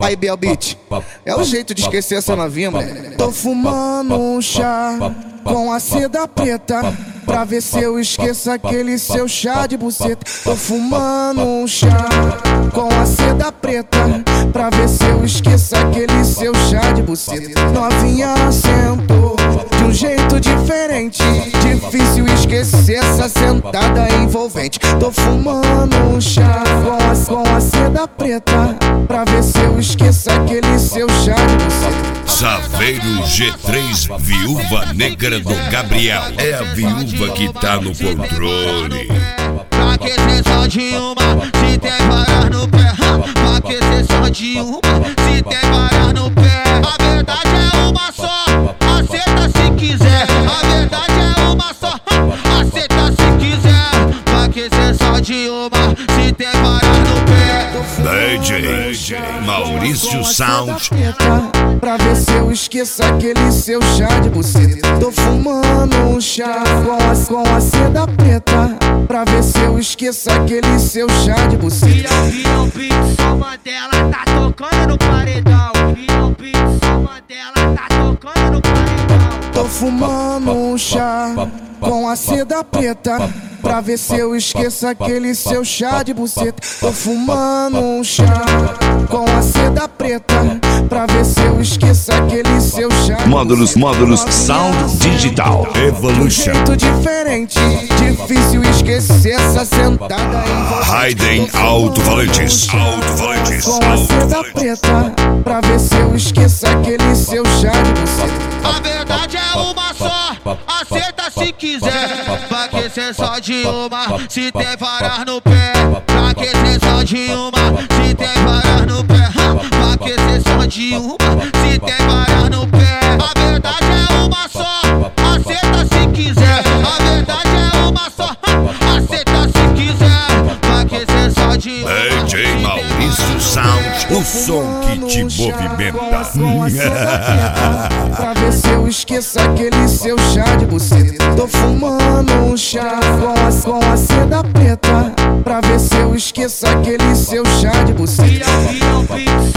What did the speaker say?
Aí, Biel Beat, é o jeito de esquecer essa novinha, mano. Tô fumando um chá com a seda preta, pra ver se eu esqueço aquele seu chá de buceta. Tô fumando um chá com a seda preta, pra ver se eu esqueço aquele seu chá de buceta. Novinha sentou de um jeito diferente, difícil esquecer essa sentada envolvente. Tô fumando um chá com a seda preta, pra ver se eu esqueço aquele seu chá de buceta. Saveiro G3, viúva negra do Gabriel. É a viúva que tá no controle. Pra que ser só de uma, se tem varas no pé? Pra que ser só de uma, se tem varas no pé? A verdade é uma só, aceita se quiser. A verdade é uma só, aceita se quiser. Pra que ser só de uma, se tem varas no pé? DJ Maurício Sound, pra ver se eu esqueço aquele seu chá de buceta. Tô fumando um chá com a seda preta, pra ver se eu esqueço aquele seu chá de buceta. Virão beat, só Mandela tá tocando no paredão. Virão beat, só Mandela tá tocando no paredão. Tô fumando um chá com a seda preta, pra ver se eu esqueço aquele seu chá de buceta. Tô fumando um chá com a seda preta, pra ver se eu esqueço aquele seu chá de Módulos Sound Digital Evolution. Jeito diferente, difícil esquecer essa sentada envolvente. Raiden Alto-Falantes. Com a seda preta, pra ver se eu esqueço aquele seu chá de buceta. A verdade é uma só, aceita se quiser. Pra que ser só de uma, se tem varas no pé? Pra que ser só de uma, se tem varas no pé? Pra que ser só de uma, se tem varas no pé? A verdade é uma só, aceita se quiser. A verdade é uma só, aceita se quiser. Pra que ser só de uma, DJ Maurício Sound, o som que te movimenta. Pra ver se eu esqueço aquele seu chá de buceta. Tô fumando um chá com a seda preta, pra ver se eu esqueço aquele seu chá de buceta. Virão beat,